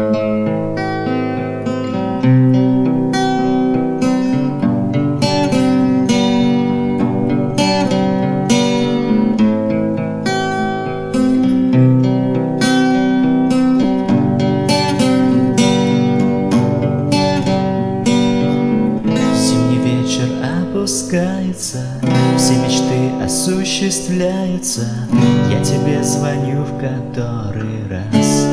Все мечты осуществляются. Я тебе звоню в который раз.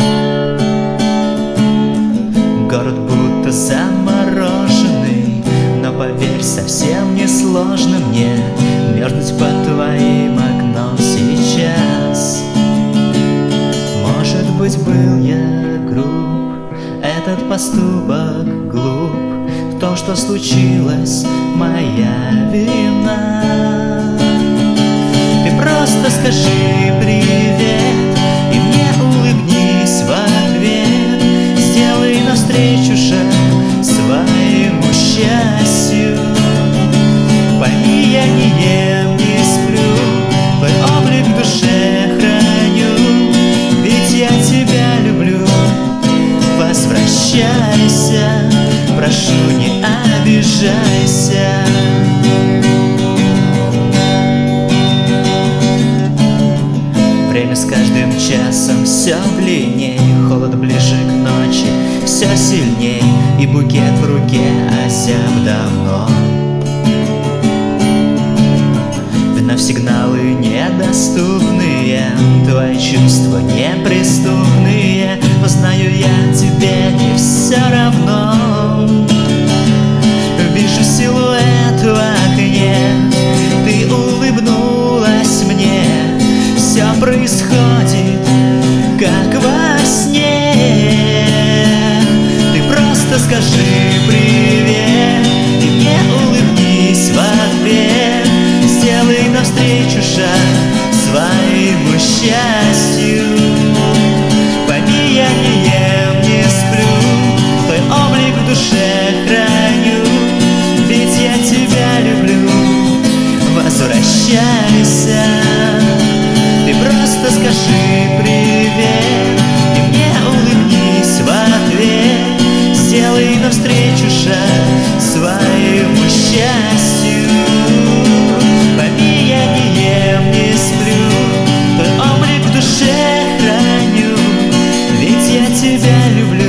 Город будто замороженный, но поверь, совсем не сложно мне мерзнуть под твоим окном сейчас. Может быть, был я груб, этот поступок глуп. То, что случилось, моя вина. Ты просто скажи привет и мне улыбнись в ответ. Сделай навстречу шаг своему счастью. Пойми, я не ем, не сплю, твой облик в душе храню, ведь я тебя люблю. Возвращайся, прошу, не обижайся. Время с каждым часом все длинней, холод ближе к ночи все сильней, и букет в руке осяб давно. Вновь сигналы недоступные, твои чувства неприступные, но знаю я, тебе не все равно. Вижу силуэт в окне, ты улыбнулась мне. Все происходит, как во сне. Ты просто скажи привет и мне улыбнись в ответ. Сделай навстречу шаг своему счастью. Пойми, я не ем, не сплю, твой облик в душе храню, ведь я тебя люблю. Возвращайся, ты просто скажи привет и мне улыбнись в ответ. Сделай навстречу шаг своему счастью. Пойми, я не ем, не сплю, твой облик в душе храню, ведь я тебя люблю.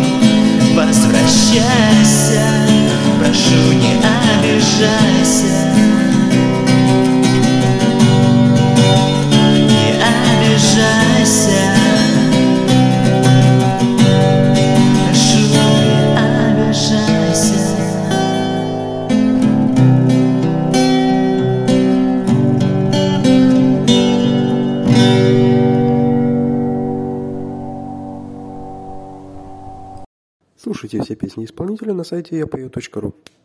Возвращайся, прошу, не обижайся. Не обижайся, прошу, не обижайся. Слушайте все песни исполнителя на сайте yapayot.ru.